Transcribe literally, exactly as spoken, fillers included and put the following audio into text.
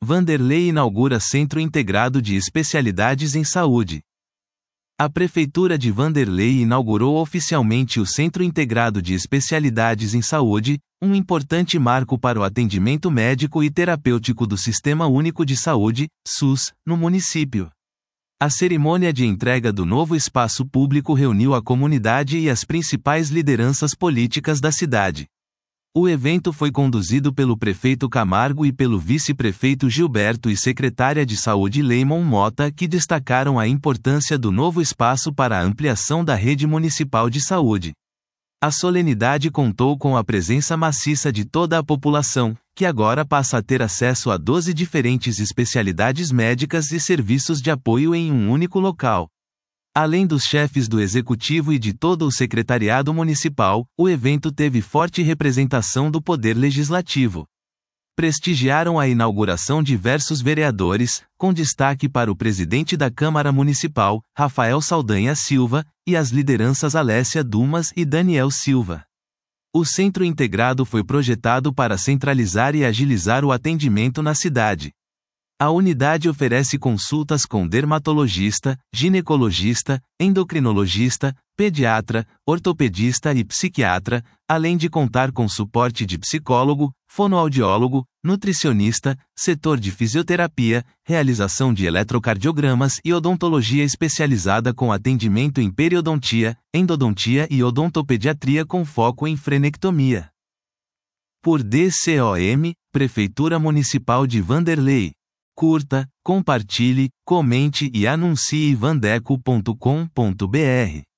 Vanderlei inaugura Centro Integrado de Especialidades em Saúde. A Prefeitura de Vanderlei inaugurou oficialmente o Centro Integrado de Especialidades em Saúde, um importante marco para o atendimento médico e terapêutico do Sistema Único de Saúde, SUS, no município. A cerimônia de entrega do novo espaço público reuniu a comunidade e as principais lideranças políticas da cidade. O evento foi conduzido pelo prefeito Camargo e pelo vice-prefeito Gilberto e secretária de Saúde Leimon Mota, que destacaram a importância do novo espaço para a ampliação da rede municipal de saúde. A solenidade contou com a presença maciça de toda a população, que agora passa a ter acesso a doze diferentes especialidades médicas e serviços de apoio em um único local. Além dos chefes do Executivo e de todo o secretariado municipal, o evento teve forte representação do Poder Legislativo. Prestigiaram a inauguração diversos vereadores, com destaque para o presidente da Câmara Municipal, Rafael Saldanha Silva, e as lideranças Alessia Dumas e Daniel Silva. O Centro Integrado foi projetado para centralizar e agilizar o atendimento na cidade. A unidade oferece consultas com dermatologista, ginecologista, endocrinologista, pediatra, ortopedista e psiquiatra, além de contar com suporte de psicólogo, fonoaudiólogo, nutricionista, setor de fisioterapia, realização de eletrocardiogramas e odontologia especializada com atendimento em periodontia, endodontia e odontopediatria com foco em frenectomia. Por D C O M, Prefeitura Municipal de Vanderlei. Curta, compartilhe, comente e anuncie vandeco ponto com ponto br.